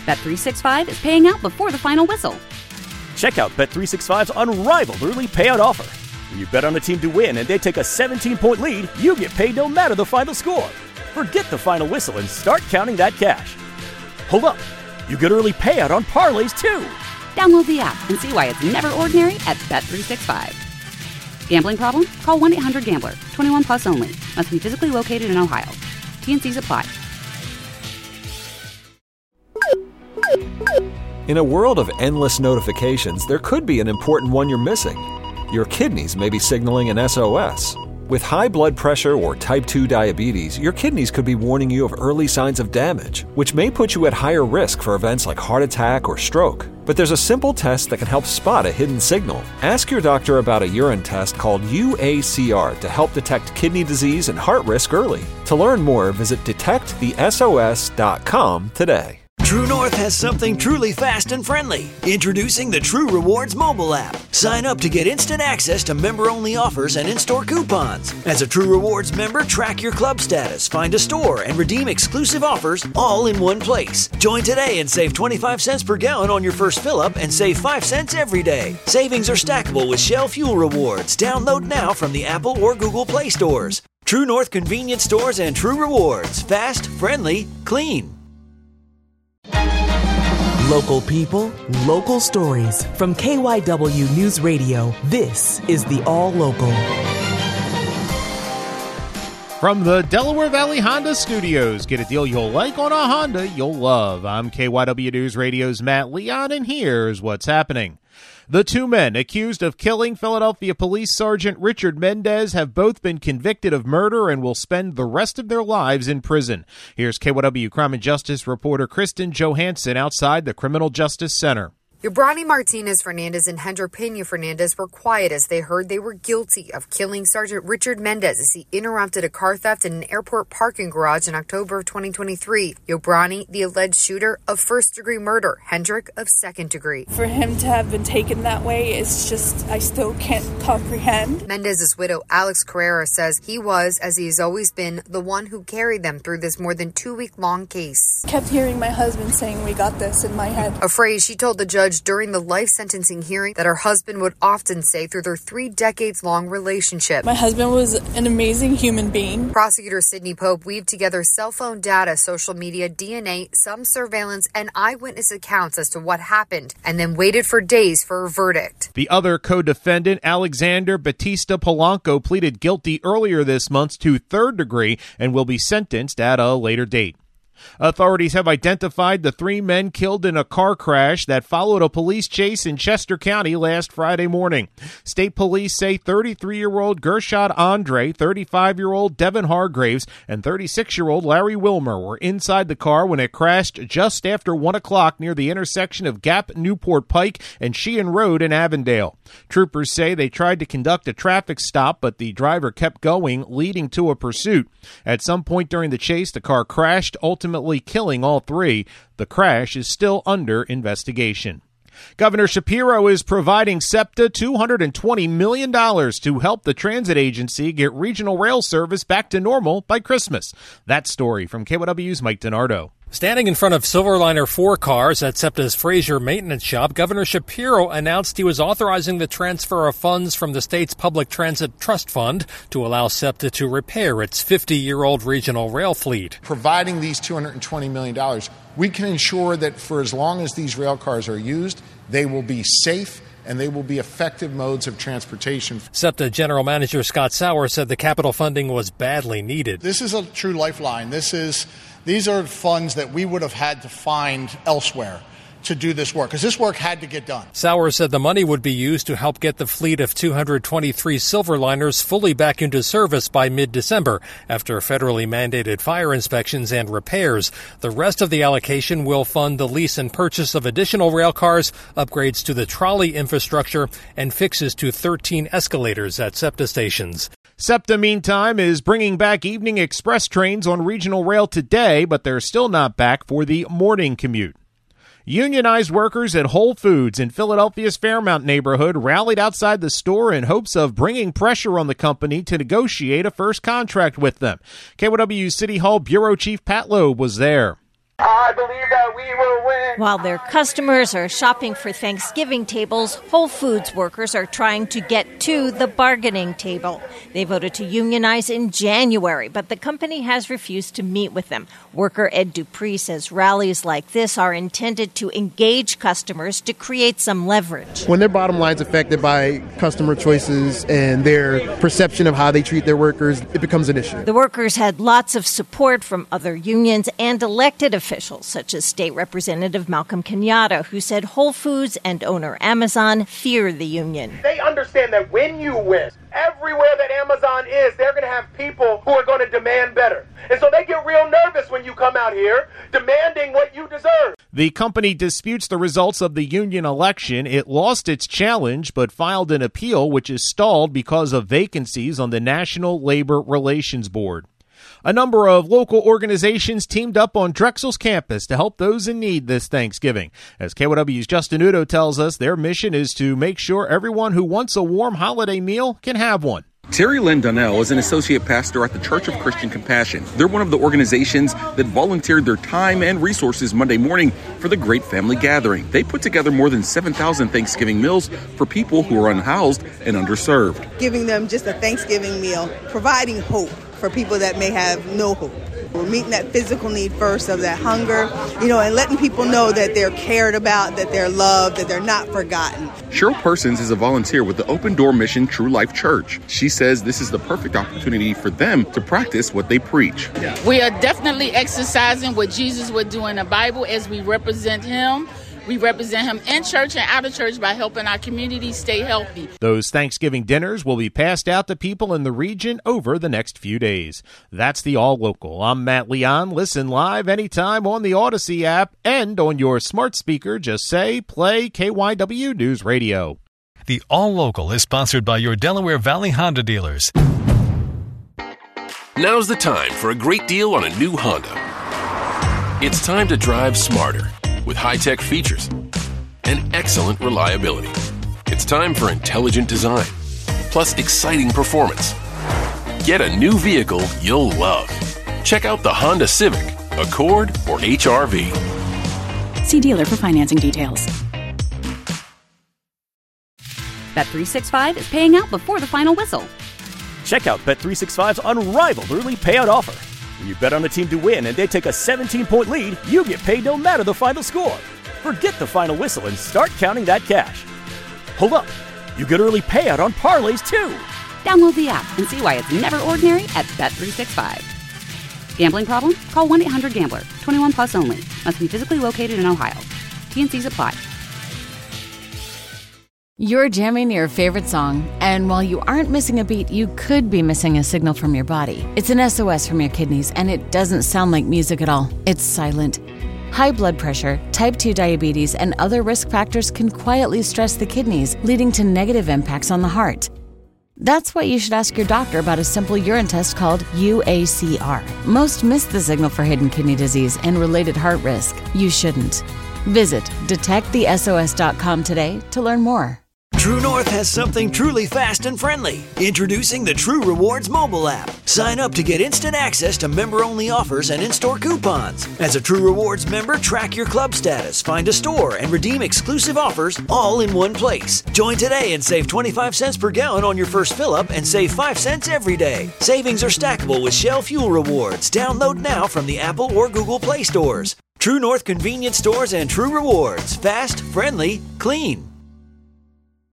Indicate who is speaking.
Speaker 1: Bet365 is paying out before the final whistle.
Speaker 2: Check out Bet365's unrivaled early payout offer. When you bet on a team to win and they take a 17-point lead, you get paid no matter the final score. Forget the final whistle and start counting that cash. Hold up. You get early payout on parlays, too.
Speaker 1: Download the app and see why it's never ordinary at Bet365. Gambling problem? Call 1-800-GAMBLER. 21 plus only. Must be physically located in Ohio. T&Cs apply.
Speaker 3: In a world of endless notifications, there could be an important one you're missing. Your kidneys may be signaling an SOS. With high blood pressure or type 2 diabetes, your kidneys could be warning you of early signs of damage, which may put you at higher risk for events like heart attack or stroke. But there's a simple test that can help spot a hidden signal. Ask your doctor about a urine test called UACR to help detect kidney disease and heart risk early. To learn more, visit detectthesos.com today.
Speaker 4: True North has something truly fast and friendly. Introducing the True Rewards mobile app. Sign up to get instant access to member-only offers and in-store coupons. As a True Rewards member, track your club status, find a store, and redeem exclusive offers all in one place. Join today and save 25 cents per gallon on your first fill-up and save 5 cents every day. Savings are stackable with Shell Fuel Rewards. Download now from the Apple or Google Play stores. True North Convenience Stores and True Rewards. Fast, friendly, clean.
Speaker 5: Local people, local stories. From KYW News Radio, this is the All Local.
Speaker 6: From the Delaware Valley Honda Studios, get a deal you'll like on a Honda you'll love. I'm KYW News Radio's Matt Leon, and here's what's happening. The two men accused of killing Philadelphia Police Sergeant Richard Mendez have both been convicted of murder and will spend the rest of their lives in prison. Here's KYW Crime and Justice reporter Kristen Johansson outside the Criminal Justice Center.
Speaker 7: Yobrani Martinez Fernandez and Hendra Pena Fernandez were quiet as they heard they were guilty of killing Sergeant Richard Mendez as he interrupted a car theft in an airport parking garage in October of 2023. Yobrani, the alleged shooter of first-degree murder, Hendrick of second-degree.
Speaker 8: For him to have been taken that way is just, I still can't comprehend.
Speaker 7: Mendez's widow, Alex Carrera, says he was, as he has always been, the one who carried them through this more than 2-week-long case.
Speaker 8: I kept hearing my husband saying, "We got this," in my head.
Speaker 7: A phrase she told the judge during the life sentencing hearing that her husband would often say through their 3 decades-long relationship.
Speaker 8: My husband was an amazing human being.
Speaker 7: Prosecutor Sidney Pope weaved together cell phone data, social media, DNA, some surveillance, and eyewitness accounts as to what happened, and then waited for days for a verdict.
Speaker 6: The other co-defendant, Alexander Batista Polanco, pleaded guilty earlier this month to third degree and will be sentenced at a later date. Authorities have identified the 3 men killed in a car crash that followed a police chase in Chester County last Friday morning. State police say 33-year-old Gershad Andre, 35-year-old Devin Hargraves, and 36-year-old Larry Wilmer were inside the car when it crashed just after 1 o'clock near the intersection of Gap Newport Pike and Sheehan Road in Avondale. Troopers say they tried to conduct a traffic stop, but the driver kept going, leading to a pursuit. At some point during the chase, the car crashed, ultimately killing all 3. The crash is still under investigation. Governor Shapiro is providing SEPTA $220 million to help the transit agency get regional rail service back to normal by Christmas. That story from KYW's Mike DiNardo.
Speaker 9: Standing in front of Silverliner 4 cars at SEPTA's Fraser Maintenance Shop, Governor Shapiro announced he was authorizing the transfer of funds from the state's Public Transit Trust Fund to allow SEPTA to repair its 50-year-old regional rail fleet.
Speaker 10: Providing these $220 million, we can ensure that for as long as these rail cars are used, they will be safe and they will be effective modes of transportation.
Speaker 9: SEPTA General Manager Scott Sauer said the capital funding was badly needed.
Speaker 11: This is a true lifeline. These are funds that we would have had to find elsewhere to do this work, because this work had to get done.
Speaker 9: Sauer said the money would be used to help get the fleet of 223 Silverliners fully back into service by mid-December after federally mandated fire inspections and repairs. The rest of the allocation will fund the lease and purchase of additional rail cars, upgrades to the trolley infrastructure, and fixes to 13 escalators at SEPTA stations.
Speaker 6: SEPTA, meantime, is bringing back evening express trains on regional rail today, but they're still not back for the morning commute. Unionized workers at Whole Foods in Philadelphia's Fairmount neighborhood rallied outside the store in hopes of bringing pressure on the company to negotiate a first contract with them. KYW City Hall Bureau Chief Pat Loeb was there.
Speaker 12: I believe that we will win. While their customers are shopping for Thanksgiving tables, Whole Foods workers are trying to get to the bargaining table. They voted to unionize in January, but the company has refused to meet with them. Worker Ed Dupree says rallies like this are intended to engage customers to create some leverage.
Speaker 13: When their bottom line's affected by customer choices and their perception of how they treat their workers, it becomes an issue.
Speaker 12: The workers had lots of support from other unions and elected officials, such as State Representative Malcolm Kenyatta, who said Whole Foods and owner Amazon fear the union.
Speaker 14: They understand that when you win, everywhere that Amazon is, they're going to have people who are going to demand better. And so they get real nervous when you come out here demanding what you deserve.
Speaker 6: The company disputes the results of the union election. It lost its challenge, but filed an appeal, which is stalled because of vacancies on the National Labor Relations Board. A number of local organizations teamed up on Drexel's campus to help those in need this Thanksgiving. As KYW's Justin Udo tells us, their mission is to make sure everyone who wants a warm holiday meal can have one.
Speaker 15: Terry Lynn Donnell is an associate pastor at the Church of Christian Compassion. They're one of the organizations that volunteered their time and resources Monday morning for the Great Family Gathering. They put together more than 7,000 Thanksgiving meals for people who are unhoused and underserved.
Speaker 16: Giving them just a Thanksgiving meal, providing hope for people that may have no hope. We're meeting that physical need first of that hunger, and letting people know that they're cared about, that they're loved, that they're not forgotten.
Speaker 15: Cheryl Persons is a volunteer with the Open Door Mission True Life Church. She says this is the perfect opportunity for them to practice what they preach.
Speaker 17: We are definitely exercising what Jesus would do in the Bible as we represent him. We represent him in church and out of church by helping our community stay healthy.
Speaker 6: Those Thanksgiving dinners will be passed out to people in the region over the next few days. That's the All Local. I'm Matt Leon. Listen live anytime on the Odyssey app and on your smart speaker. Just say, play KYW News Radio.
Speaker 18: The All Local is sponsored by your Delaware Valley Honda dealers.
Speaker 19: Now's the time for a great deal on a new Honda. It's time to drive smarter with high-tech features and excellent reliability. It's time for intelligent design, plus exciting performance. Get a new vehicle you'll love. Check out the Honda Civic, Accord, or HR-V.
Speaker 20: See dealer for financing details.
Speaker 1: Bet365 is paying out before the final whistle.
Speaker 2: Check out Bet365's unrivaled early payout offer. When you bet on a team to win and they take a 17-point lead, you get paid no matter the final score. Forget the final whistle and start counting that cash. Hold up. You get early payout on parlays, too.
Speaker 1: Download the app and see why it's never ordinary at Bet365. Gambling problem? Call 1-800-GAMBLER. 21 plus only. Must be physically located in Ohio. T&Cs apply.
Speaker 21: You're jamming your favorite song, and while you aren't missing a beat, you could be missing a signal from your body. It's an SOS from your kidneys, and it doesn't sound like music at all. It's silent. High blood pressure, type 2 diabetes, and other risk factors can quietly stress the kidneys, leading to negative impacts on the heart. That's why you should ask your doctor about a simple urine test called UACR. Most miss the signal for hidden kidney disease and related heart risk. You shouldn't. Visit detectthesos.com today to learn more.
Speaker 4: True North has something truly fast and friendly. Introducing the True Rewards mobile app. Sign up to get instant access to member-only offers and in-store coupons. As a True Rewards member, track your club status, find a store, and redeem exclusive offers all in one place. Join today and save 25 cents per gallon on your first fill-up and save 5 cents every day. Savings are stackable with Shell Fuel Rewards. Download now from the Apple or Google Play stores. True North convenience stores and True Rewards. Fast, friendly, clean.